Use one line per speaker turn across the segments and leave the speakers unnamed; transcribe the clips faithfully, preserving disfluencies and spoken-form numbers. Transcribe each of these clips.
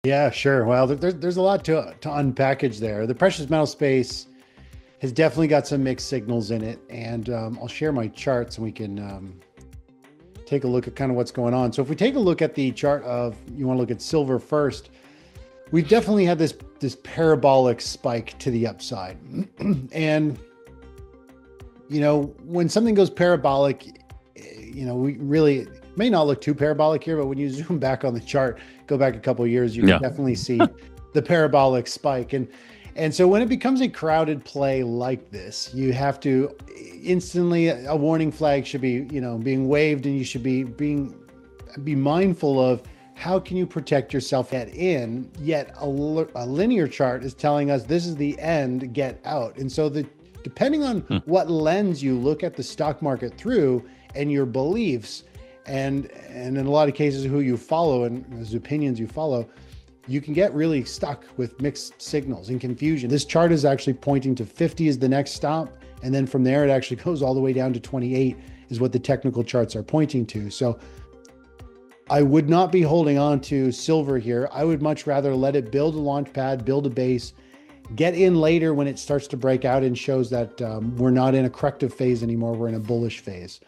Yeah, sure. Well, there, there's there's a lot to to unpackage there. The precious metal space has definitely got some mixed signals in it, and um, I'll share my charts and we can um, take a look at kind of what's going on. So if we take a look at the chart of, you want to look at silver first, we've definitely had this this parabolic spike to the upside, and you know when something goes parabolic, you know we really it may not look too parabolic here, but when you zoom back on the chart, go back a couple of years, you can
Yeah.
definitely see the parabolic spike. And and so when it becomes a crowded play like this, you have to instantly, a warning flag should be, you know, being waved, and you should be being be mindful of how can you protect yourself at in, yet a, a linear chart is telling us this is the end, get out. And so the depending on
Hmm.
what lens you look at the stock market through and your beliefs, and and in a lot of cases who you follow and those opinions you follow, you can get really stuck with mixed signals and confusion. This chart is actually pointing to fifty as the next stop, and then from there it actually goes all the way down to twenty-eight is what the technical charts are pointing to. So I would not be holding on to silver here. I would much rather let it build a launch pad, build a base, get in later when it starts to break out and shows that um, we're not in a corrective phase anymore. We're in a bullish phase.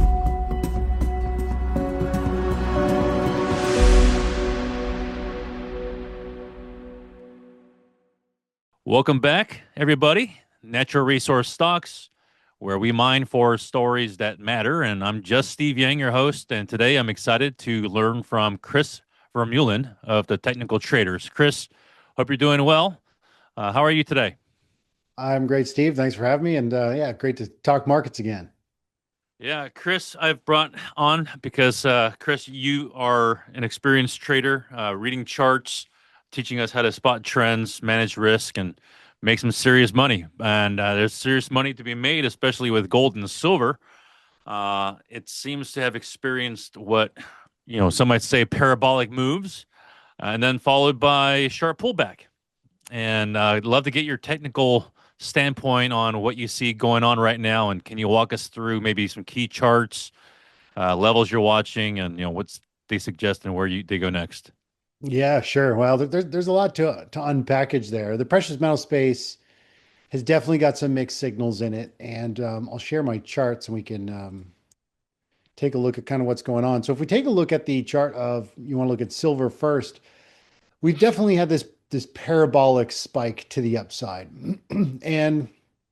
Welcome back, everybody. Natural Resource Stocks, where we mine for stories that matter. And I'm just Steve Yang, your host. And today I'm excited to learn from Chris Vermeulen of the Technical Traders. Chris, hope you're doing well. Uh, how are you today?
I'm great, Steve. Thanks for having me. And uh, yeah, great to talk markets again.
Yeah, Chris, I've brought on because, uh, Chris, you are an experienced trader, uh, reading charts, teaching us how to spot trends, manage risk, and make some serious money. And uh, there's serious money to be made, especially with gold and silver. Uh, it seems to have experienced what, you know, some might say parabolic moves, uh, and then followed by a sharp pullback. And uh, I'd love to get your technical standpoint on what you see going on right now. And can you walk us through maybe some key charts, uh, levels you're watching, and you know what's they suggest and where you they go next?
Yeah, sure. Well, there, there's there's a lot to to unpackage there. The precious metal space has definitely got some mixed signals in it, and um, I'll share my charts and we can um, take a look at kind of what's going on. So if we take a look at the chart of, you want to look at silver first, we've definitely had this this parabolic spike to the upside, and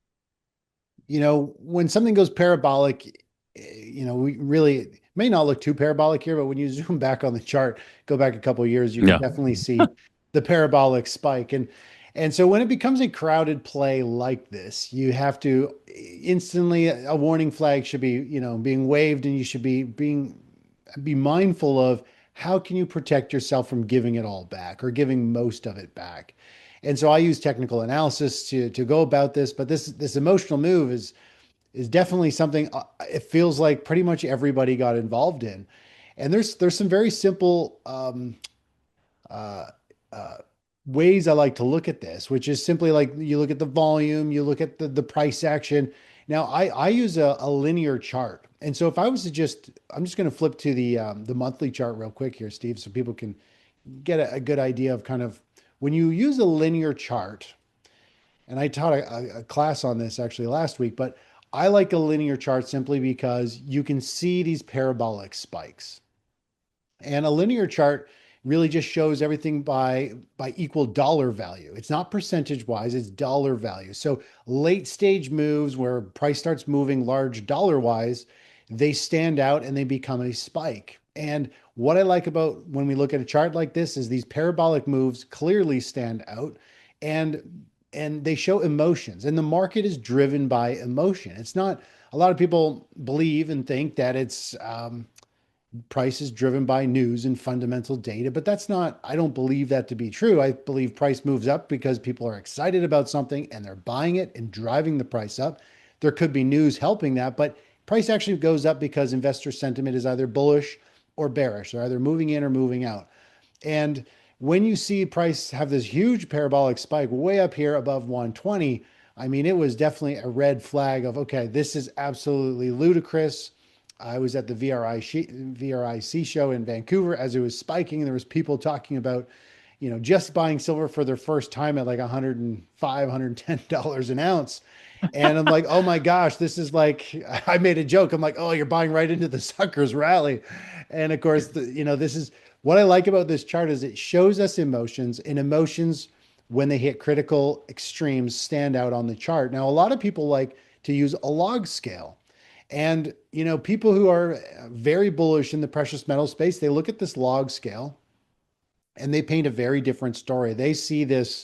you know when something goes parabolic, eh, you know we really it may not look too parabolic here, but when you zoom back on the chart, go back a couple of years, you can
Yeah.
definitely see the parabolic spike. and and so when it becomes a crowded play like this, you have to instantly, a warning flag should be, you know, being waved, and you should be being be mindful of how can you protect yourself from giving it all back or giving most of it back. And so I use technical analysis to to go about this, but this this emotional move is is definitely something, uh, it feels like pretty much everybody got involved in. And there's there's some very simple um, uh, uh, ways I like to look at this, which is simply like you look at the volume, you look at the, the price action. Now, I, I use a, a linear chart. And so if I was to just, I'm just going to flip to the um, the monthly chart real quick here, Steve, so people can get a, a good idea of kind of when you use a linear chart. And I taught a, a class on this actually last week, but I like a linear chart simply because you can see these parabolic spikes. And a linear chart really just shows everything by by equal dollar value. It's not percentage wise, it's dollar value. So late stage moves where price starts moving large dollar wise, they stand out and they become a spike. And what I like about when we look at a chart like this is these parabolic moves clearly stand out, and and they show emotions, and the market is driven by emotion. It's not, a lot of people believe and think that it's um, price is driven by news and fundamental data, but that's not, I don't believe that to be true. I believe price moves up because people are excited about something and they're buying it and driving the price up. There could be news helping that, but price actually goes up because investor sentiment is either bullish or bearish. They're either moving in or moving out. And when you see price have this huge parabolic spike way up here above one twenty, I mean, it was definitely a red flag of, okay, this is absolutely ludicrous. I was at the V R I V R I C show in Vancouver as it was spiking. There was people talking about, you know, just buying silver for their first time at like one hundred five, one hundred ten dollars an ounce. And I'm like, oh my gosh, this is like, I made a joke. I'm like, oh, you're buying right into the sucker's rally. And of course, the, you know, this is what I like about this chart is it shows us emotions, and emotions when they hit critical extremes stand out on the chart. Now, a lot of people like to use a log scale. And, you know, people who are very bullish in the precious metal space, they look at this log scale and they paint a very different story. They see this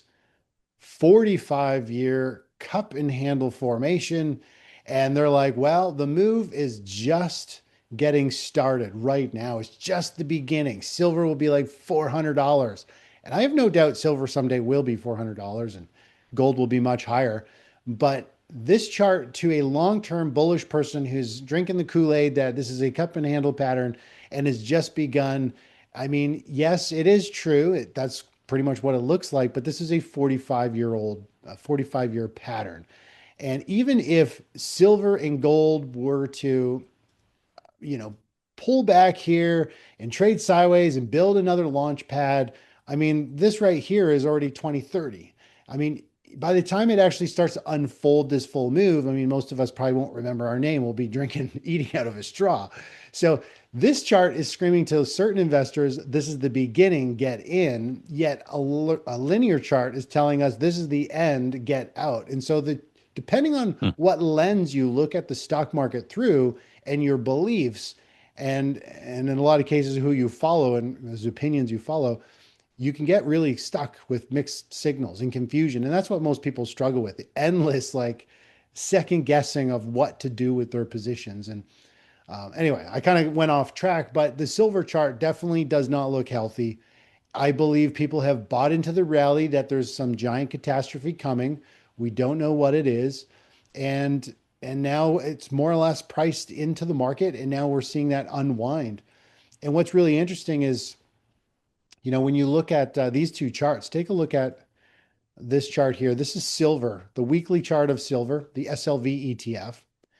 forty-five year cup and handle formation, and they're like, well, the move is just getting started right now. It's just the beginning. Silver will be like four hundred dollars. And I have no doubt silver someday will be four hundred dollars and gold will be much higher. But this chart, to a long-term bullish person who's drinking the Kool-Aid that this is a cup and handle pattern and has just begun, I mean, yes, it is true. It, that's pretty much what it looks like, but this is a forty-five year old, uh, forty-five year pattern. And even if silver and gold were to, you know, pull back here and trade sideways and build another launch pad, I mean, this right here is already twenty thirty. I mean, by the time it actually starts to unfold this full move, I mean, most of us probably won't remember our name. We'll be drinking, eating out of a straw. So this chart is screaming to certain investors, this is the beginning, get in, yet a, a linear chart is telling us this is the end, get out. And so the depending on hmm. what lens you look at the stock market through and your beliefs, and and in a lot of cases who you follow and those opinions you follow, you can get really stuck with mixed signals and confusion. And that's what most people struggle with, the endless like second guessing of what to do with their positions. And um, anyway, I kind of went off track, but the silver chart definitely does not look healthy. I believe people have bought into the rally that there's some giant catastrophe coming. We don't know what it is. And and now it's more or less priced into the market. And now we're seeing that unwind. And what's really interesting is, you know, when you look at uh, these two charts, take a look at this chart here. This is silver, the weekly chart of silver, the S L V E T F.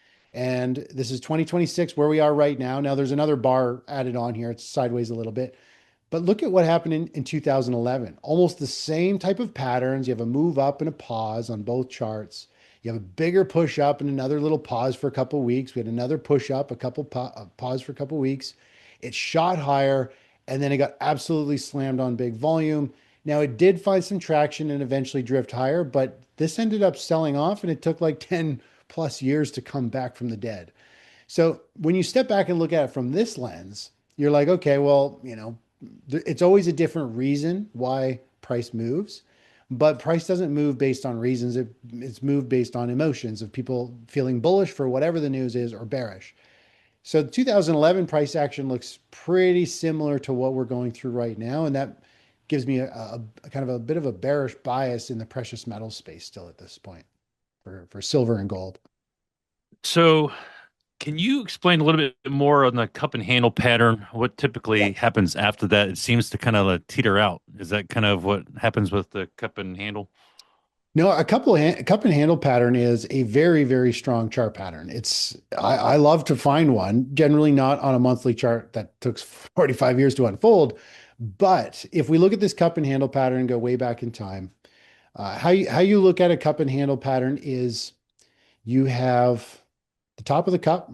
And this is twenty twenty-six, where we are right now. Now there's another bar added on here. It's sideways a little bit. But look at what happened in, in two thousand eleven. Almost the same type of patterns. You have a move up and a pause on both charts. You have a bigger push up and another little pause for a couple of weeks. We had another push up, a couple pa- a pause for a couple of weeks. It shot higher, and then it got absolutely slammed on big volume. Now it did find some traction and eventually drift higher, but this ended up selling off, and it took like ten plus years to come back from the dead. So when you step back and look at it from this lens, you're like, okay, well, you know, it's always a different reason why price moves, but price doesn't move based on reasons. It, it's moved based on emotions of people feeling bullish for whatever the news is or bearish. So the two thousand eleven price action looks pretty similar to what we're going through right now. And that gives me a, a, a kind of a bit of a bearish bias in the precious metal space still at this point for, for silver and gold.
So can you explain a little bit more on the cup and handle pattern? What typically yeah. happens after that? It seems to kind of uh, teeter out. Is that kind of what happens with the cup and handle?
No, a couple of a cup and handle pattern is a very, very strong chart pattern. It's I, I love to find one, generally not on a monthly chart that took forty-five years to unfold. But if we look at this cup and handle pattern and go way back in time, uh, how you, how you look at a cup and handle pattern is you have the top of the cup,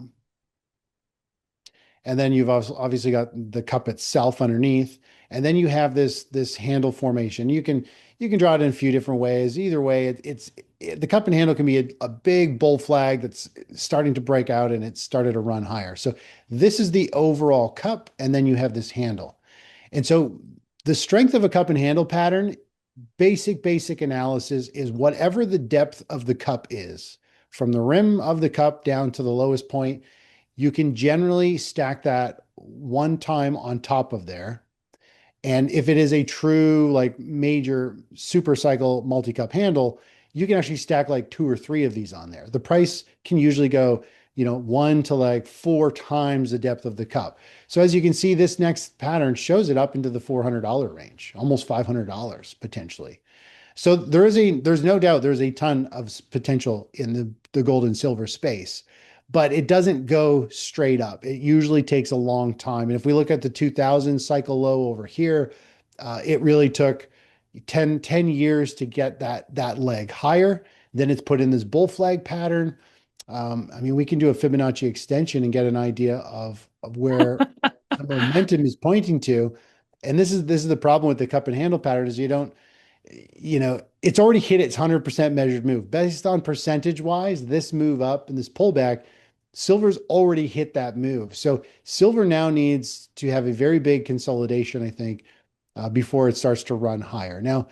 and then you've also obviously got the cup itself underneath, and then you have this this handle formation. You can you can draw it in a few different ways. Either way, it, it's it, the cup and handle can be a, a big bull flag that's starting to break out and it's started to run higher. So this is the overall cup, and then you have this handle. And so the strength of a cup and handle pattern, basic, basic analysis is whatever the depth of the cup is, from the rim of the cup down to the lowest point, you can generally stack that one time on top of there. And if it is a true like major super cycle multi-cup handle, you can actually stack like two or three of these on there. The price can usually go, you know, one to like four times the depth of the cup. So as you can see, this next pattern shows it up into the four hundred dollars range, almost five hundred dollars potentially. So there is a, there's no doubt there's a ton of potential in the, the gold and silver space, but it doesn't go straight up. It usually takes a long time. And if we look at the two thousand cycle low over here, uh, it really took ten ten years to get that that leg higher. Then it's put in this bull flag pattern. Um, I mean, we can do a Fibonacci extension and get an idea of, of where the momentum is pointing to. And this is this is the problem with the cup and handle pattern is you don't, you know, it's already hit its one hundred percent measured move. Based on percentage wise, this move up and this pullback, silver's already hit that move. So silver now needs to have a very big consolidation, I think, uh, before it starts to run higher. Now,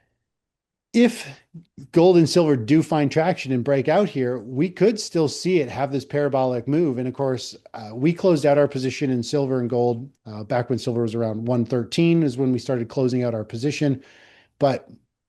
if gold and silver do find traction and break out here, we could still see it have this parabolic move. And of course, uh, we closed out our position in silver and gold uh, back when silver was around one thirteen is when we started closing out our position. But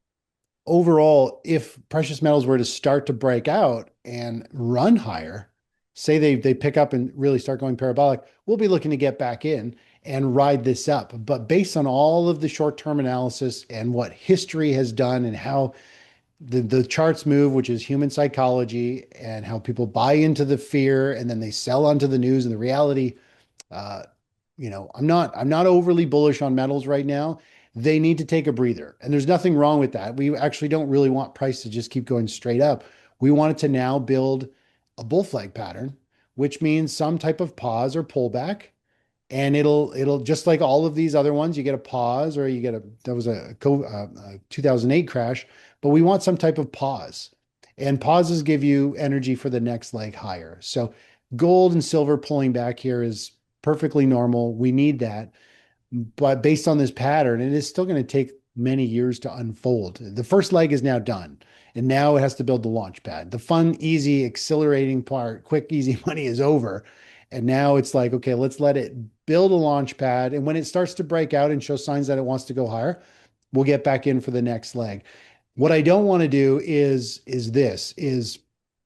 overall, if precious metals were to start to break out and run higher, say they they pick up and really start going parabolic, we'll be looking to get back in and ride this up. But based on all of the short-term analysis and what history has done and how the, the charts move, which is human psychology, and how people buy into the fear and then they sell onto the news and the reality, uh, you know, I'm not I'm not overly bullish on metals right now. They need to take a breather. And there's nothing wrong with that. We actually don't really want price to just keep going straight up. We want it to now build a bull flag pattern, which means some type of pause or pullback. And it'll it'll just like all of these other ones, you get a pause or you get a that was a, a, a two thousand eight crash, but we want some type of pause. And pauses give you energy for the next leg higher. So gold and silver pulling back here is perfectly normal. We need that. But based on this pattern, it is still going to take many years to unfold. The first leg is now done, and now it has to build the launch pad. The fun, easy, exhilarating part, quick, easy money is over. And now it's like, okay, let's let it build a launch pad. And when it starts to break out and show signs that it wants to go higher, we'll get back in for the next leg. What I don't want to do is, is this, is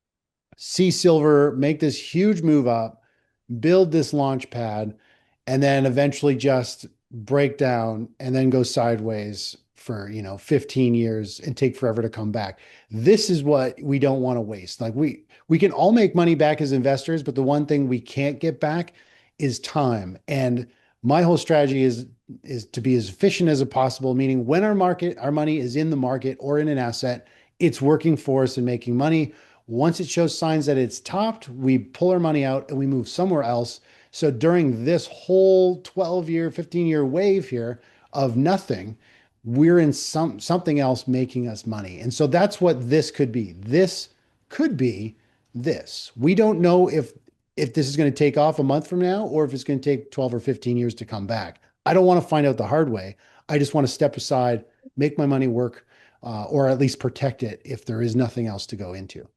see silver make this huge move up, build this launch pad, and then eventually just break down and then go sideways for, you know, fifteen years and take forever to come back. This is what we don't want to waste. Like we, we can all make money back as investors, but the one thing we can't get back is time. And my whole strategy is, is to be as efficient as possible, meaning when our market, our money is in the market or in an asset, it's working for us and making money. Once it shows signs that it's topped, we pull our money out and we move somewhere else. So during this whole twelve year, fifteen year wave here of nothing, we're in some something else making us money. And so that's what this could be. This could be this. We don't know if if this is going to take off a month from now or if it's going to take twelve or fifteen years to come back. I don't want to find out the hard way. I just want to step aside, make my money work, uh, or at least protect it if there is nothing else to go into.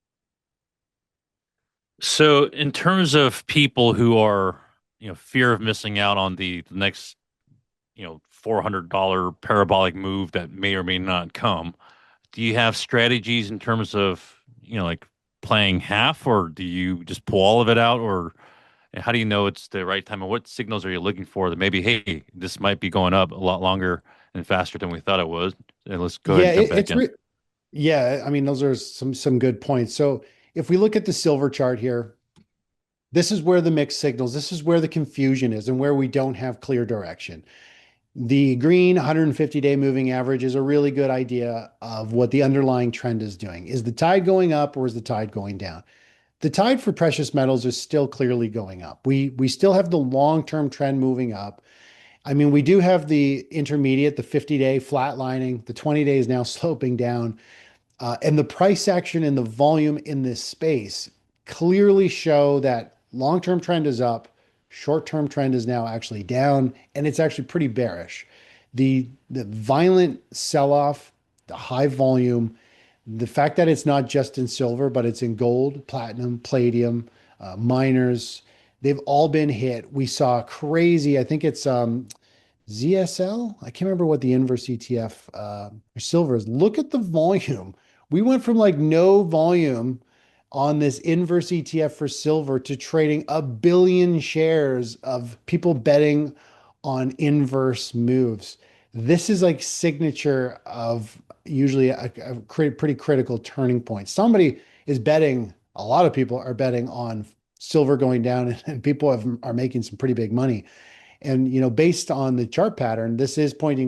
So, in terms of people who are, you know, fear of missing out on the, the next, you know, four hundred dollar parabolic move that may or may not come, do you have strategies in terms of, you know, like playing half, or do you just pull all of it out, or how do you know it's the right time, and what signals are you looking for that maybe, hey, this might be going up a lot longer and faster than we thought it was, and let's go ahead
Yeah,
and jump
it,
back
it's
in?
re yeah, I mean, those are some some good points. So if we look at the silver chart here, this is where the mixed signals, this is where the confusion is and where we don't have clear direction. The green one hundred fifty day moving average is a really good idea of what the underlying trend is doing. Is the tide going up or is the tide going down? The tide for precious metals is still clearly going up. We we still have the long-term trend moving up. I mean, we do have the intermediate, the fifty day flatlining, the twenty days now sloping down. Uh, and the price action and the volume in this space clearly show that long-term trend is up, short-term trend is now actually down, and it's actually pretty bearish. The the violent sell-off, the high volume, the fact that it's not just in silver, but it's in gold, platinum, palladium, uh, miners, they've all been hit. We saw crazy, I think it's um, Z S L. I can't remember what the inverse E T F uh, for silver is. Look at the volume. We went from like no volume on this inverse E T F for silver to trading a billion shares of people betting on inverse moves. This is like signature of usually a, a pretty critical turning point. Somebody is betting, a lot of people are betting on silver going down, and, and people have, are making some pretty big money. And, you know, based on the chart pattern, this is pointing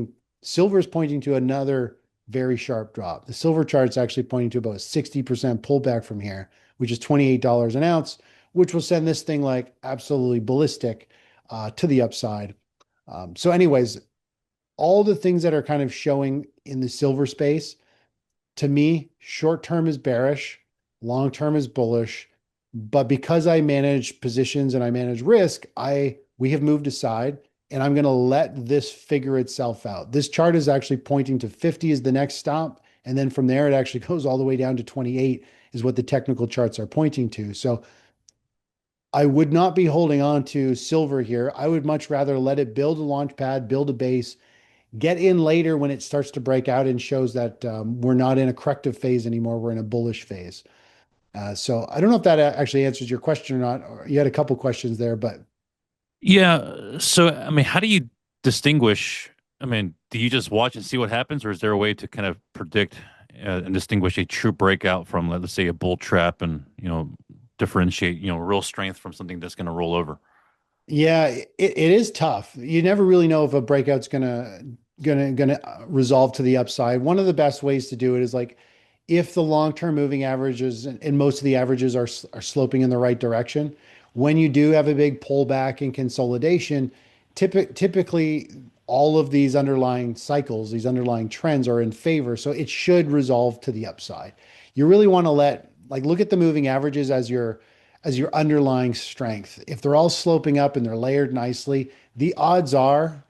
Silver is pointing to another very sharp drop. The silver chart is actually pointing to about a sixty percent pullback from here, which is twenty-eight dollars an ounce, which will send this thing like absolutely ballistic uh, to the upside. Um, so, anyways, all the things that are kind of showing in the silver space, to me, short term is bearish, long term is bullish. But because I manage positions and I manage risk, I we have moved aside and I'm going to let this figure itself out. This chart is actually pointing to fifty as the next stop. And then from there, it actually goes all the way down to twenty-eight is what the technical charts are pointing to. So I would not be holding on to silver here. I would much rather let it build a launch pad, build a base, get in later when it starts to break out and shows that um, we're not in a corrective phase anymore. We're in a bullish phase. Uh, so I don't know if that actually answers your question or not. Or you had a couple questions there, but
Yeah. So, I mean, how do you distinguish? I mean, do you just watch and see what happens, or is there a way to kind of predict uh, and distinguish a true breakout from, let's say, a bull trap, and you know, differentiate, you know, real strength from something that's going to roll over?
yeah, it, it is tough. You never really know if a breakout's gonna gonna gonna uh, resolve to the upside. One of the best ways to do it is like if the long-term moving averages and, and most of the averages are are sloping in the right direction, when you do have a big pullback and consolidation, typi- typically all of these underlying cycles, these underlying trends are in favor. So it should resolve to the upside. You really want to let like look at the moving averages as your as your underlying strength. If they're all sloping up and they're layered nicely, the odds are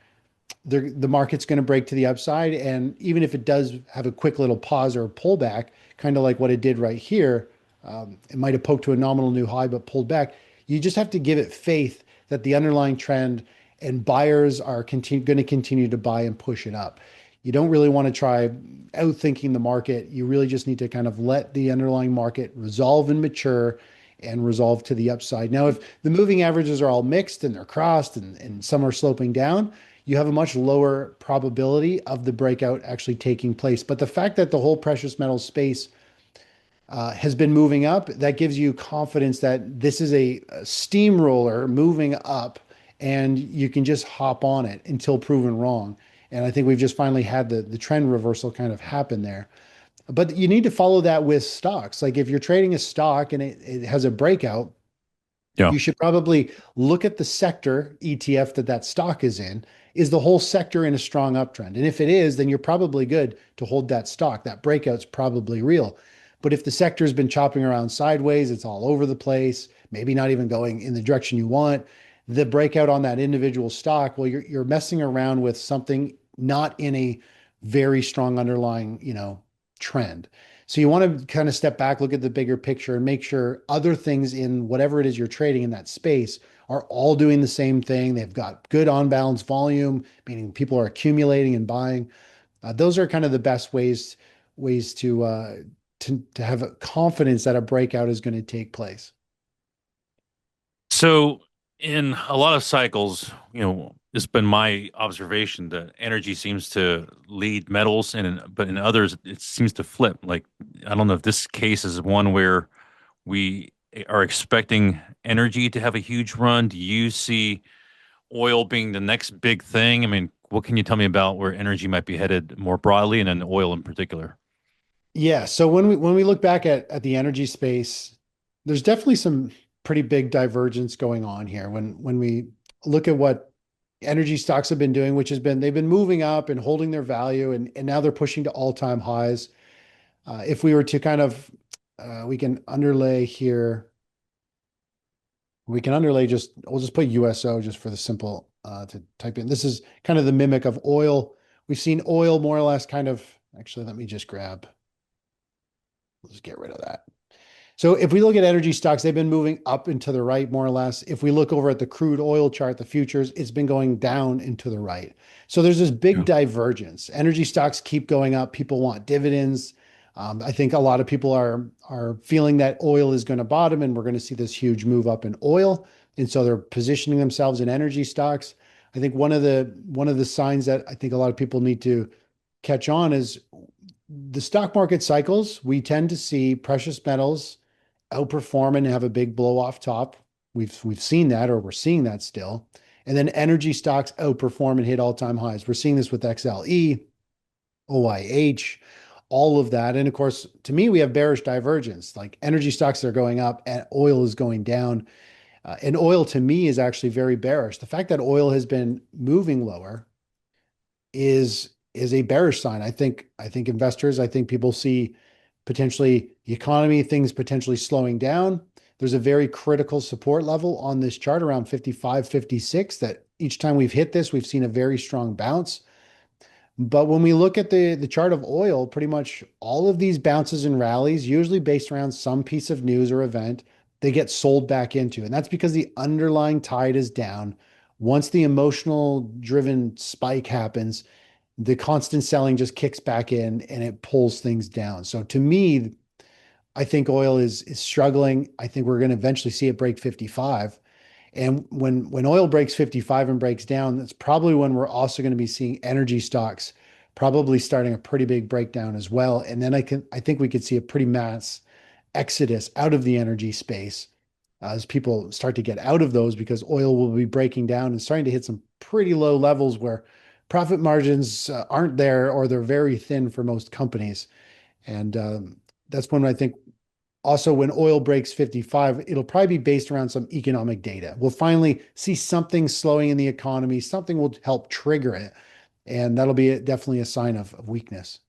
the market's going to break to the upside. And even if it does have a quick little pause or pullback, kind of like what it did right here, um, it might have poked to a nominal new high but pulled back. You just have to give it faith that the underlying trend and buyers are continue, going to continue to buy and push it up. You don't really want to try outthinking the market. You really just need to kind of let the underlying market resolve and mature and resolve to the upside. Now, if the moving averages are all mixed and they're crossed and, and some are sloping down, you have a much lower probability of the breakout actually taking place. But the fact that the whole precious metal space uh, has been moving up, that gives you confidence that this is a, a steamroller moving up and you can just hop on it until proven wrong. And I think we've just finally had the, the trend reversal kind of happen there. But you need to follow that with stocks. Like if you're trading a stock and it, it has a breakout,
Yeah.
you should probably look at the sector E T F that that stock is in. Is the whole sector in a strong uptrend? And if it is, then you're probably good to hold that stock. That breakout's probably real. But if the sector has been chopping around sideways, it's all over the place, maybe not even going in the direction you want, the breakout on that individual stock, well, you're you're messing around with something not in a very strong underlying, you know, trend. So you want to kind of step back, look at the bigger picture and make sure other things in whatever it is you're trading in that space are all doing the same thing. They've got good on balance volume, meaning people are accumulating and buying. Uh, those are kind of the best ways ways to uh, to to have confidence that a breakout is going to take place.
So, in a lot of cycles, you know, it's been my observation that energy seems to lead metals, and in, but in others, it seems to flip. Like, I don't know if this case is one where we are expecting energy to have a huge run. Do you see oil being the next big thing? I mean, what can you tell me about where energy might be headed more broadly, and then oil in particular?
Yeah. So when we when we look back at at the energy space, there's definitely some pretty big divergence going on here. When when we look at what energy stocks have been doing, which has been they've been moving up and holding their value, and and now they're pushing to all-time highs. Uh, if we were to kind of uh, we can underlay here, we can underlay just we'll just put U S O just for the simple uh, to type in. This is kind of the mimic of oil. We've seen oil more or less kind of actually. Let me just grab. Let's get rid of that. So if we look at energy stocks, they've been moving up and to the right, more or less. If we look over at the crude oil chart, the futures, it's been going down and to the right. So there's this big
Yeah.
divergence. Energy stocks keep going up. People want dividends. Um, I think a lot of people are are feeling that oil is going to bottom and we're going to see this huge move up in oil. And so they're positioning themselves in energy stocks. I think one of the one of the signs that I think a lot of people need to catch on is the stock market cycles. We tend to see precious metals outperform and have a big blow off top. We've we've seen that, or we're seeing that still. And then energy stocks outperform and hit all time highs. We're seeing this with X L E. O I H, all of that. And of course, to me, we have bearish divergence, like energy stocks are going up and oil is going down. Uh, and oil to me is actually very bearish. The fact that oil has been moving lower is is a bearish sign. I think I think investors, I think people see potentially the economy, things potentially slowing down. There's a very critical support level on this chart around fifty-five, fifty-six that each time we've hit this, we've seen a very strong bounce. But when we look at the the chart of oil, pretty much all of these bounces and rallies, usually based around some piece of news or event, they get sold back into. And that's because the underlying tide is down. Once the emotional driven spike happens, the constant selling just kicks back in and it pulls things down. So to me, I think oil is is struggling. I think we're going to eventually see it break fifty-five. And when when oil breaks fifty-five and breaks down, that's probably when we're also going to be seeing energy stocks probably starting a pretty big breakdown as well. And then I can I think we could see a pretty mass exodus out of the energy space uh, as people start to get out of those because oil will be breaking down and starting to hit some pretty low levels where profit margins uh, aren't there or they're very thin for most companies. And um, that's when I think also when oil breaks fifty-five, it'll probably be based around some economic data. We'll finally see something slowing in the economy, something will help trigger it. And that'll be a, definitely a sign of, of weakness.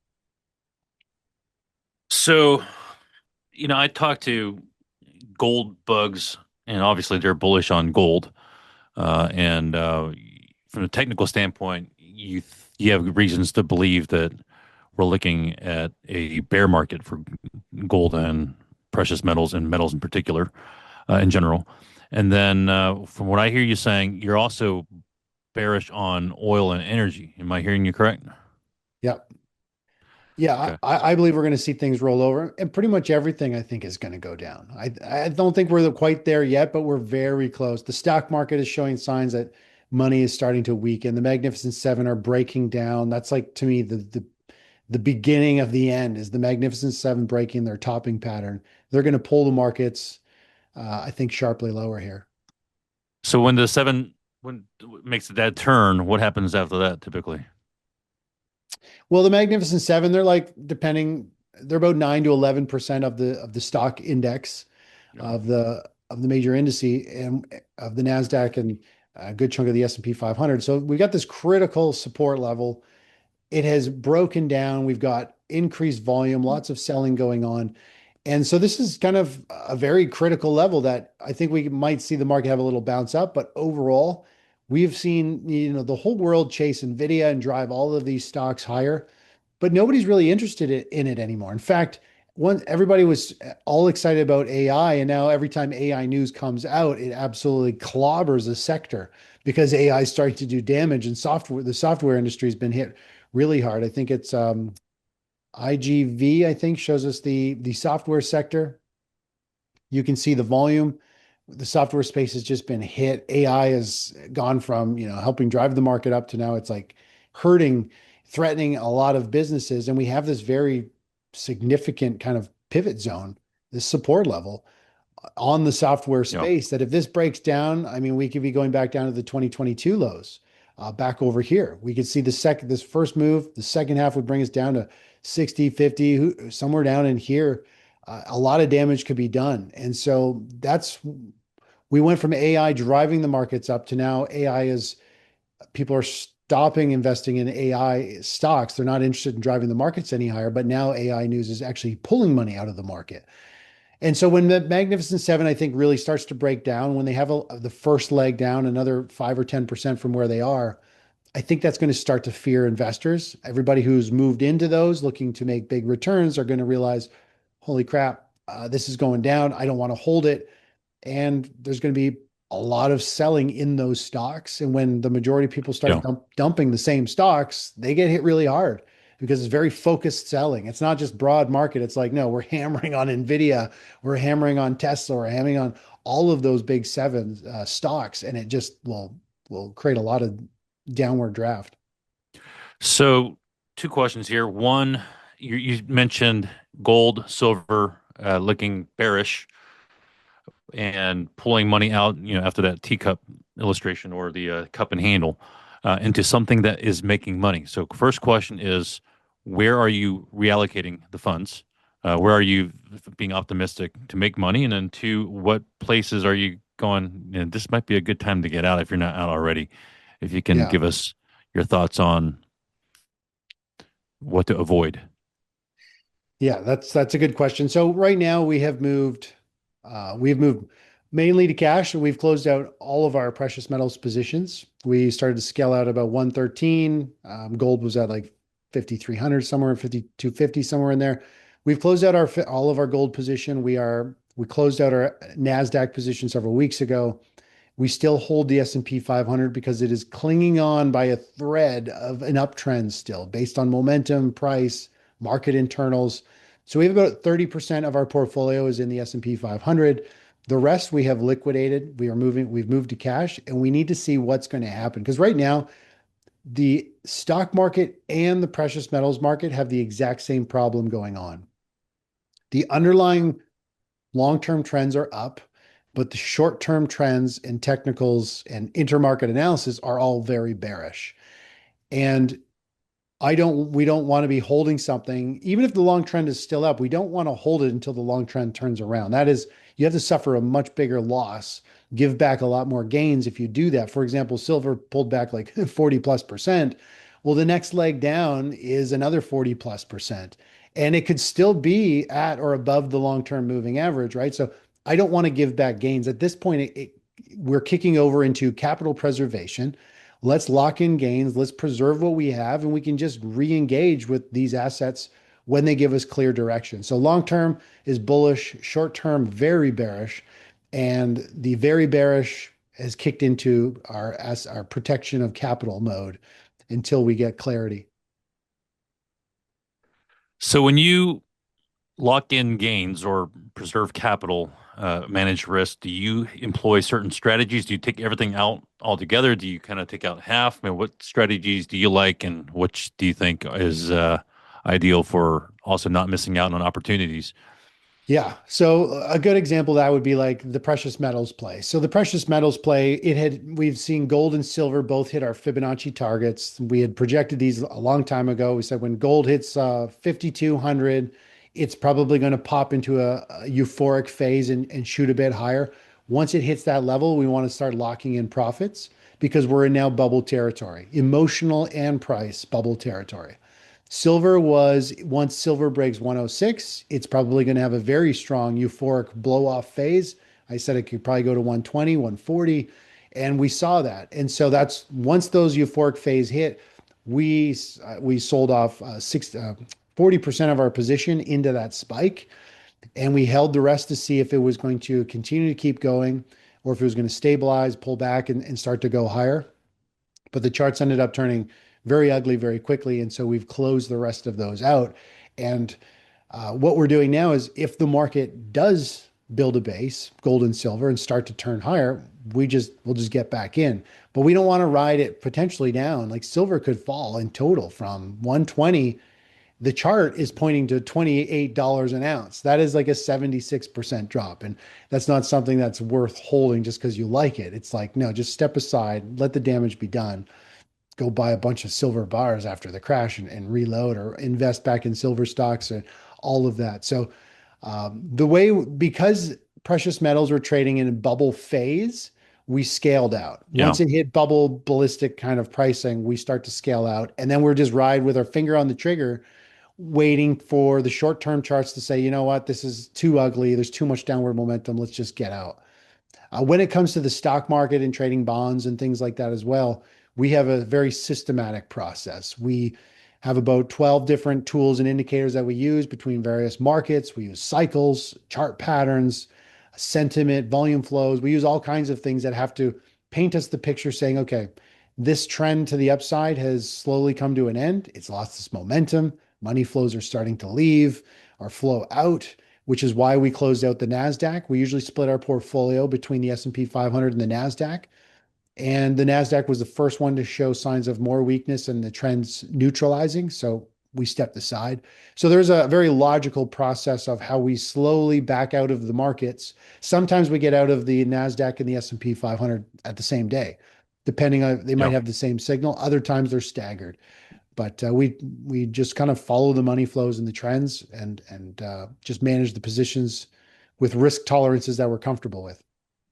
So, you know, I talked to gold bugs, and obviously they're bullish on gold. Uh, and uh, from a technical standpoint, you you have reasons to believe that we're looking at a bear market for gold and precious metals and metals in particular, uh, in general. And then, uh, from what I hear you saying, you're also bearish on oil and energy. Am I hearing you correct?
Yeah. Yeah,
Okay.
I, I believe we're going to see things roll over, and pretty much everything I think is going to go down. I I don't think we're quite there yet, but we're very close. The stock market is showing signs that money is starting to weaken. The Magnificent Seven are breaking down. That's like to me the the the beginning of the end is the Magnificent Seven breaking their topping pattern. They're going to pull the markets, uh, I think, sharply lower here.
So when the seven when makes that turn, what happens after that typically?
Well, the Magnificent Seven, they're like depending, they're about nine to eleven percent of the of the stock index
Yeah.
of the of the major indice and of the Nasdaq and a good chunk of the S and P five hundred. So we got this critical support level. It has broken down. We've got increased volume, lots of selling going on. And so this is kind of a very critical level that I think we might see the market have a little bounce up, but overall, we've seen, you know, the whole world chase Nvidia and drive all of these stocks higher, but nobody's really interested in it anymore. In fact, one everybody was all excited about A I, and now every time A I news comes out, it absolutely clobbers the sector because A I is starting to do damage, and software the software industry has been hit really hard. I think it's um, I G V, I think, shows us the the software sector. You can see the volume. The software space has just been hit. A I has gone from, you know, helping drive the market up to now it's like hurting, threatening a lot of businesses. And we have this very significant kind of pivot zone, this support level on the software
Yeah.
space that if this breaks down, I mean, we could be going back down to the twenty twenty-two lows, uh, back over here. We could see the second, this first move, the second half would bring us down to sixty, fifty, somewhere down in here. Uh, a lot of damage could be done. And so that's, we went from A I driving the markets up to now A I is, people are stopping investing in A I stocks. They're not interested in driving the markets any higher, but now A I news is actually pulling money out of the market. And so when the Magnificent Seven, I think, really starts to break down, when they have a, the first leg down, another five or ten percent from where they are, I think that's going to start to fear investors. Everybody who's moved into those looking to make big returns are going to realize, holy crap, uh, this is going down. I don't want to hold it. And there's going to be a lot of selling in those stocks. And when the majority of people start
Yeah.
dump, dumping the same stocks, they get hit really hard because it's very focused selling. It's not just broad market. It's like, no, we're hammering on Nvidia, we're hammering on Tesla, we're hammering on all of those big seven uh, stocks, and it just will will create a lot of downward draft.
So two questions here. One, you, you mentioned gold, silver, uh, looking bearish and pulling money out, you know, after that teacup illustration or the uh, cup and handle uh, into something that is making money. So first question is, where are you reallocating the funds? Uh, where are you being optimistic to make money? And then two, what places are you going, you know, this might be a good time to get out if you're not out already. If you can
Yeah.
give us your thoughts on what to avoid.
Yeah, that's that's a good question. So right now we have moved uh we've moved mainly to cash, and we've closed out all of our precious metals positions. We started to scale out about one thirteen. Um, gold was at like fifty-three hundred, somewhere, fifty-two fifty, somewhere in there. We've closed out our all of our gold position. We are we closed out our NASDAQ position several weeks ago. We still hold the S and P five hundred because it is clinging on by a thread of an uptrend still based on momentum, price, market internals. So we have about thirty percent of our portfolio is in the S and P five hundred. The rest we have liquidated. We are moving, we've moved to cash, and we need to see what's going to happen. Because right now, the stock market and the precious metals market have the exact same problem going on. The underlying long-term trends are up, but the short-term trends and technicals and intermarket analysis are all very bearish. And I don't, we don't want to be holding something, even if the long trend is still up, we don't want to hold it until the long trend turns around. That is, you have to suffer a much bigger loss, give back a lot more gains if you do that. For example, silver pulled back like forty plus percent. Well, the next leg down is another forty plus percent. And it could still be at or above the long-term moving average, right? So I don't want to give back gains. At this point, it, it, we're kicking over into capital preservation. Let's lock in gains. Let's preserve what we have, and we can just re-engage with these assets when they give us clear direction. So long term is bullish, short term, very bearish. And the very bearish has kicked into our as our protection of capital mode until we get clarity.
So when you lock in gains or preserve capital, uh, manage risk, do you employ certain strategies? Do you take everything out altogether? Do you kind of take out half? I mean, what strategies do you like, and which do you think is uh, ideal for also not missing out on opportunities?
Yeah. So a good example of that would be like the precious metals play. So the precious metals play, it had, we've seen gold and silver both hit our Fibonacci targets. We had projected these a long time ago. We said when gold hits uh, fifty-two hundred, it's probably going to pop into a, a euphoric phase and, and shoot a bit higher. Once it hits that level, we want to start locking in profits because we're in now bubble territory, emotional and price bubble territory. Silver was, once silver breaks one oh six, it's probably going to have a very strong euphoric blow off phase. I said it could probably go to one twenty, one forty, and we saw that. And so that's once those euphoric phase hit, we uh, we sold off uh, six, uh, forty percent of our position into that spike, and we held the rest to see if it was going to continue to keep going or if it was going to stabilize, pull back, and, and start to go higher. But the charts ended up turning very ugly very quickly. And so we've closed the rest of those out. And uh, what we're doing now is if the market does build a base, gold and silver, and start to turn higher, we just we'll just get back in. But we don't want to ride it potentially down. Like silver could fall in total from one twenty. The chart is pointing to twenty-eight dollars an ounce. That is like a seventy-six percent drop. And that's not something that's worth holding just because you like it. It's like, no, just step aside, let the damage be done, go buy a bunch of silver bars after the crash and, and reload or invest back in silver stocks and all of that. So um, the way, because precious metals were trading in a bubble phase, we scaled out.
Yeah.
Once it hit bubble ballistic kind of pricing, we start to scale out. And then we're just ride with our finger on the trigger, waiting for the short-term charts to say, you know what, this is too ugly. There's too much downward momentum. Let's just get out. Uh, when it comes to the stock market and trading bonds and things like that as well, we have a very systematic process. We have about twelve different tools and indicators that we use between various markets. We use cycles, chart patterns, sentiment, volume flows. We use all kinds of things that have to paint us the picture saying, okay, this trend to the upside has slowly come to an end. It's lost its momentum. Money flows are starting to leave or flow out, which is why we closed out the NASDAQ. We usually split our portfolio between the S and P five hundred and the NASDAQ. And the NASDAQ was the first one to show signs of more weakness and the trends neutralizing. So we stepped aside. So there's a very logical process of how we slowly back out of the markets. Sometimes we get out of the NASDAQ and the S and P five hundred at the same day, depending on, they might
Yeah.
have the same signal. Other times they're staggered. but uh, we we just kind of follow the money flows and the trends, and and uh, just manage the positions with risk tolerances that we're comfortable with.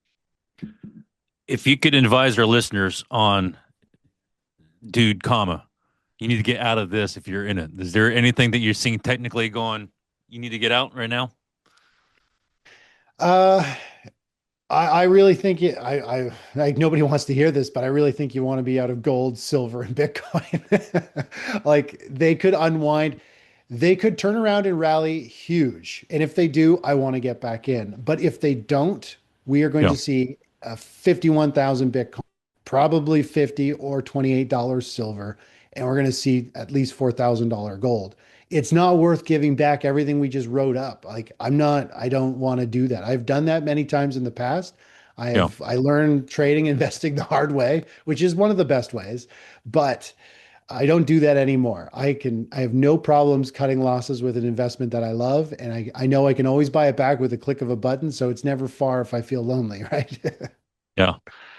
If you could advise our listeners on, dude, comma, you need to get out of this if you're in it. Is there anything that you're seeing technically going, you need to get out right now?
Uh, I, I really think it, I, I, like nobody wants to hear this, but I really think you want to be out of gold, silver, and Bitcoin. Like they could unwind, they could turn around and rally huge. And if they do, I want to get back in. But if they don't, we are going
Yeah.
to see a fifty-one thousand Bitcoin, probably fifty or twenty-eight dollars silver, and we're going to see at least four thousand dollars gold. It's not worth giving back everything we just wrote up. Like I'm not, I don't want to do that. I've done that many times in the past. I
Yeah.
have, I learned trading, investing the hard way, which is one of the best ways, but I don't do that anymore. I can, I have no problems cutting losses with an investment that I love. And I, I know I can always buy it back with a click of a button. So it's never far if I feel lonely, right?
Yeah.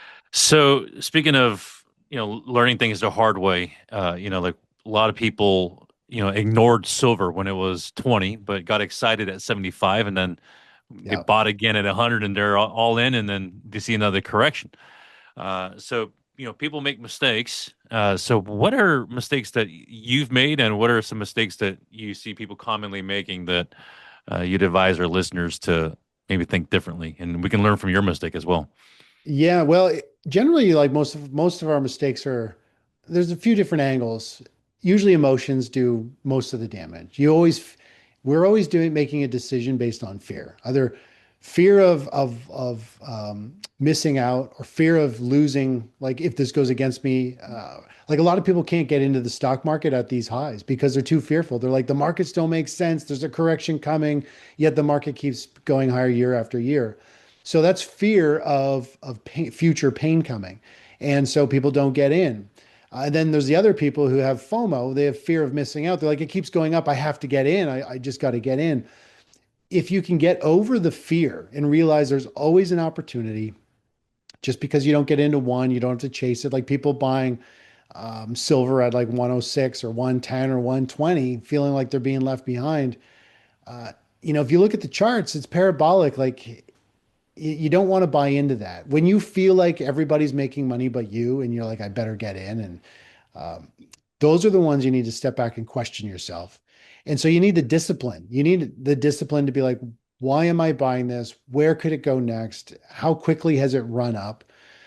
So speaking of, you know, learning things the hard way, uh, you know, like a lot of people, you know, ignored silver when it was twenty, but got excited at seventy-five, and then they
Yeah.
bought again at one hundred, and they're all all in, and then they see another correction. Uh, so, you know, people make mistakes. Uh, so what are mistakes that you've made, and what are some mistakes that you see people commonly making that uh, you'd advise our listeners to maybe think differently? And we can learn from your mistake as well.
Yeah, well, it- generally, like most of most of our mistakes are, there's a few different angles. Usually, emotions do most of the damage. You always, we're always doing making a decision based on fear, either fear of of of um, missing out or fear of losing. Like if this goes against me, uh, like a lot of people can't get into the stock market at these highs because they're too fearful. They're like the markets don't make sense. There's a correction coming, yet the market keeps going higher year after year. So that's fear of of pain, future pain coming, and so people don't get in. Uh, and then there's the other people who have FOMO. They have fear of missing out. They're like, it keeps going up. I have to get in. I, I just got to get in. If you can get over the fear and realize there's always an opportunity, just because you don't get into one, you don't have to chase it. Like people buying um, silver at like one oh six or one ten or one twenty, feeling like they're being left behind. Uh, you know, if you look at the charts, it's parabolic. Like you don't want to buy into that. When you feel like everybody's making money but you, and you're like, I better get in. And um, those are the ones you need to step back and question yourself. And so you need the discipline. You need the discipline to be like, why am I buying this? Where could it go next? How quickly has it run up?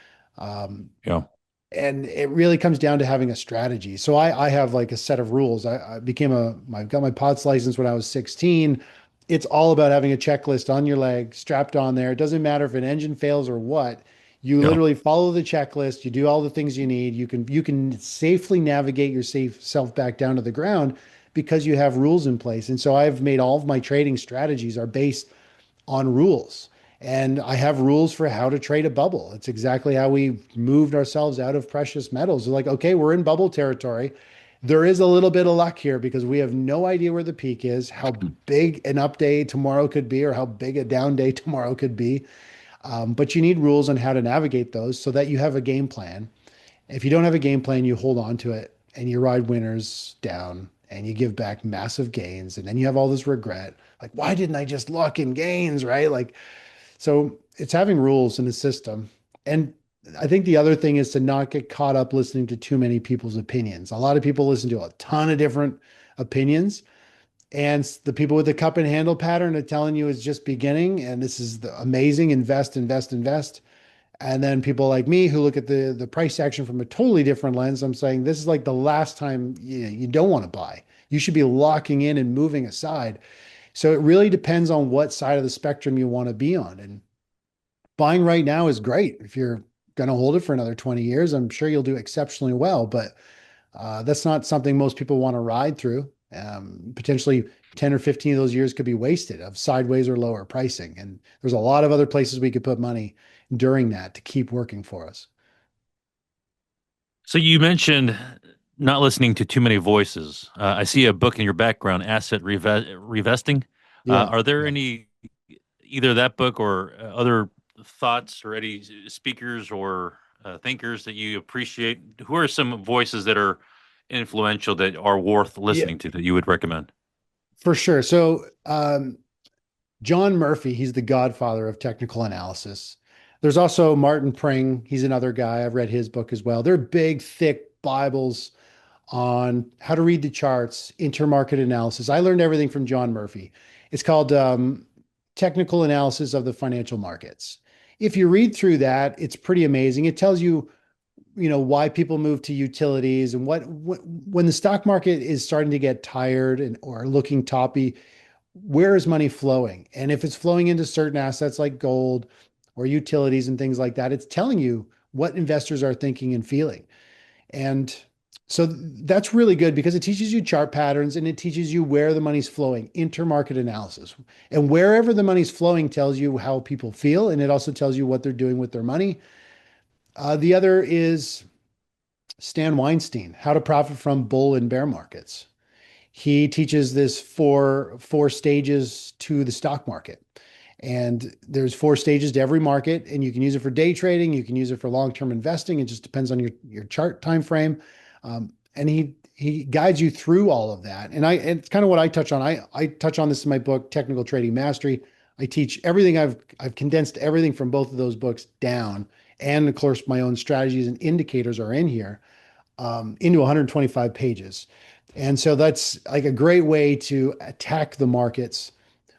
Um,
Yeah.
and it really comes down to having a strategy. So I, I have like a set of rules. I, I became a, I got my P O T S license when I was sixteen. It's all about having a checklist on your leg, strapped on there. It doesn't matter if an engine fails or what. You
Yeah.
literally follow the checklist. You do all the things you need. You can you can safely navigate your safe self back down to the ground because you have rules in place. And so I've made all of my trading strategies are based on rules. And I have rules for how to trade a bubble. It's exactly how we moved ourselves out of precious metals. We're like, okay, we're in bubble territory. There is a little bit of luck here because we have no idea where the peak is, how big an up day tomorrow could be, or how big a down day tomorrow could be. Um, but you need rules on how to navigate those so that you have a game plan. If you don't have a game plan, you hold on to it and you ride winners down and you give back massive gains. And then you have all this regret. Like, why didn't I just lock in gains? Right. Like, so it's having rules in the system. And I think the other thing is to not get caught up listening to too many people's opinions. A lot of people listen to a ton of different opinions. And the people with the cup and handle pattern are telling you it's just beginning and this is the amazing, invest, invest, invest. And then people like me who look at the the price action from a totally different lens, I'm saying this is like the last time you, you don't want to buy. You should be locking in and moving aside. So it really depends on what side of the spectrum you want to be on. And buying right now is great. If you're going to hold it for another twenty years, I'm sure you'll do exceptionally well. But uh, that's not something most people want to ride through. Um, potentially ten or fifteen of those years could be wasted of sideways or lower pricing. And there's a lot of other places we could put money during that to keep working for us.
So you mentioned not listening to too many voices. Uh, I see a book in your background, Asset Reve- Revesting. Uh,
Yeah.
are there
Yeah.
any, either that book or uh, other thoughts or any speakers or uh, thinkers that you appreciate? Who are some voices that are influential that are worth
Yeah,
listening to that you would recommend?
for sure. So, um, John Murphy, he's the godfather of technical analysis. There's also Martin Pring. He's another guy. I've read his book as well. They're big, thick Bibles on how to read the charts, intermarket analysis. I learned everything from John Murphy. It's called um, Technical Analysis of the Financial Markets. If you read through that, it's pretty amazing. It tells you, you know, why people move to utilities and what, what when the stock market is starting to get tired and or looking toppy, where is money flowing? And if it's flowing into certain assets like gold or utilities and things like that, it's telling you what investors are thinking and feeling. And so that's really good because it teaches you chart patterns and it teaches you where the money's flowing, intermarket analysis. And wherever the money's flowing tells you how people feel, and it also tells you what they're doing with their money. Uh, the other is Stan Weinstein, How to Profit from Bull and Bear Markets. He teaches this four four stages to the stock market. And there's four stages to every market, and you can use it for day trading. You can use it for long-term investing. It just depends on your your chart time frame. Um, and he he guides you through all of that. And I and it's kind of what I touch on. I I touch on this in my book, Technical Trading Mastery. I teach everything. I've I've condensed everything from both of those books down, and of course my own strategies and indicators are in here um, into one hundred twenty-five pages. And so that's like a great way to attack the markets,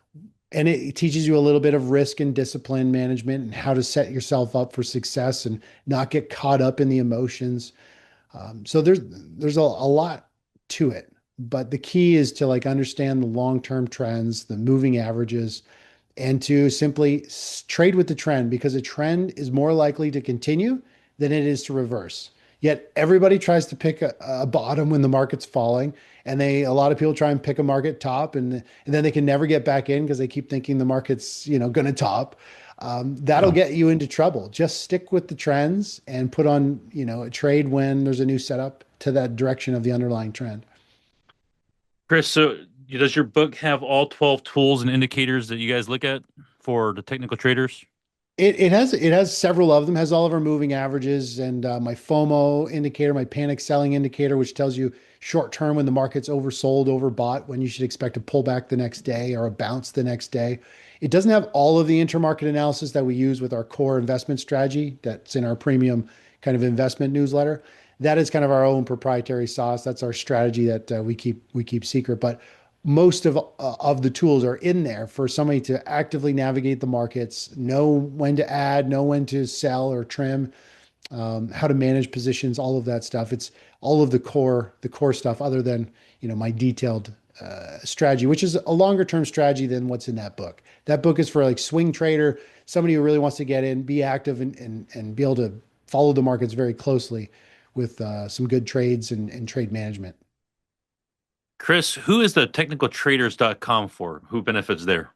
and it teaches you a little bit of risk and discipline management and how to set yourself up for success and not get caught up in the emotions. Um, so there's there's a, a lot to it, but the key is to like understand the long-term trends, the moving averages, and to simply trade with the trend because a trend is more likely to continue than it is to reverse. Yet everybody tries to pick a, a bottom when the market's falling, and they a lot of people try and pick a market top, and and then they can never get back in because they keep thinking the market's you know going to top. Um, that'll
Yeah.
get you into trouble. Just stick with the trends and put on you know a trade when there's a new setup to that direction of the underlying trend.
Chris, so does your book have all twelve tools and indicators that you guys look at for the technical traders?
It, it has it has several of them. Has all of our moving averages and uh, my FOMO indicator, my panic selling indicator, which tells you short term when the market's oversold, overbought, when you should expect a pullback the next day or a bounce the next day. It doesn't have all of the intermarket analysis that we use with our core investment strategy that's in our premium kind of investment newsletter. That is kind of our own proprietary sauce. That's our strategy that uh, we keep we keep secret. But most of uh, of the tools are in there for somebody to actively navigate the markets, know when to add, know when to sell or trim, um, how to manage positions, all of that stuff. It's all of the core the core stuff, other than you know my detailed uh, strategy, which is a longer term strategy than what's in that book. That book is for like swing trader, somebody who really wants to get in, be active, and and and be able to follow the markets very closely with uh, some good trades and, and trade management.
Chris, who is the technical traders dot com for? Who benefits there?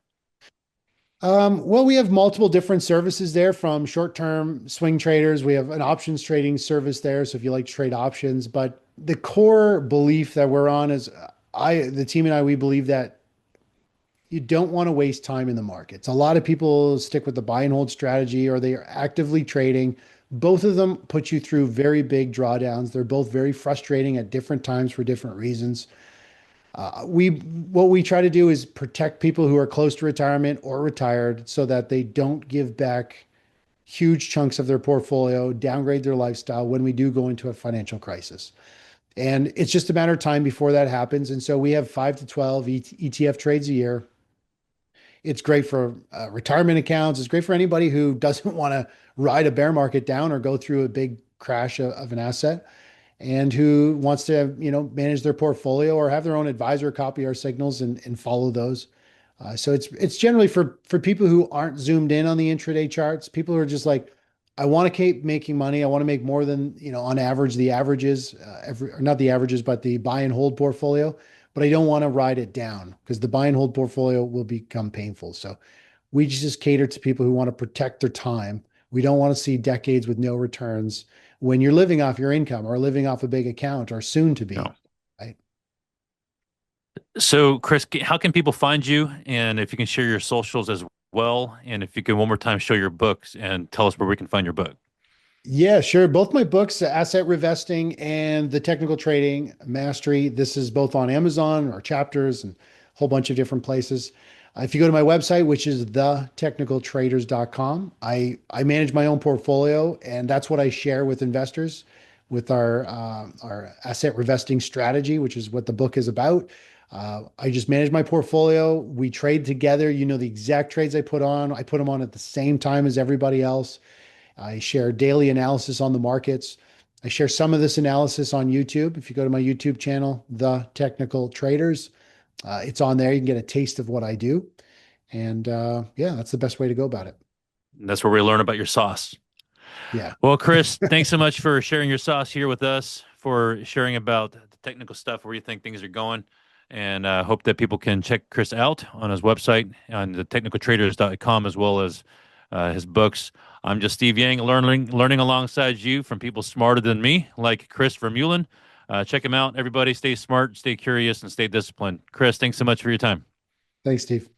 Um, well, we have multiple different services there from short-term swing traders. We have an options trading service there. So if you like to trade options, but the core belief that we're on is I, the team and I, we believe that you don't want to waste time in the markets. A lot of people stick with the buy and hold strategy or they are actively trading. Both of them put you through very big drawdowns. They're both very frustrating at different times for different reasons. Uh, we what we try to do is protect people who are close to retirement or retired so that they don't give back huge chunks of their portfolio, downgrade their lifestyle when we do go into a financial crisis. And it's just a matter of time before that happens. And so we have five to twelve E T F trades a year. It's great for uh, retirement accounts. It's great for anybody who doesn't want to ride a bear market down or go through a big crash of, of an asset and who wants to, you know, manage their portfolio or have their own advisor copy our signals and, and follow those. Uh, so it's it's generally for for people who aren't zoomed in on the intraday charts, people who are just like, I want to keep making money. I want to make more than, you know, on average, the averages, uh, every, or not the averages, but the buy and hold portfolio. But I don't want to ride it down because the buy and hold portfolio will become painful. So we just cater to people who want to protect their time. We don't want to see decades with no returns when you're living off your income or living off a big account or soon to be,
No.
right?
So, Chris, how can people find you? And if you can share your socials as well, and if you can one more time show your books and tell us where we can find your book.
Yeah, sure. Both my books, uh, Asset Revesting and The Technical Trading Mastery, this is both on Amazon or chapters and a whole bunch of different places. Uh, if you go to my website, which is the technical traders dot com, I, I manage my own portfolio, and that's what I share with investors with our uh, our asset revesting strategy, which is what the book is about. Uh, I just manage my portfolio. We trade together. You know the exact trades I put on. I put them on at the same time as everybody else. I share daily analysis on the markets. I share some of this analysis on YouTube. If you go to my YouTube channel, The Technical Traders, uh, it's on there. You can get a taste of what I do. And uh, yeah, that's the best way to go about it.
And that's where we learn about your sauce.
Yeah.
Well, Chris, thanks so much for sharing your sauce here with us, for sharing about the technical stuff, where you think things are going. And uh, hope that people can check Chris out on his website on the technical traders dot com as well as uh, his books. I'm just Steve Yang, learning learning alongside you from people smarter than me, like Chris Vermeulen. Uh, check him out, everybody. Stay smart, stay curious, and stay disciplined. Chris, thanks so much for your time.
Thanks, Steve.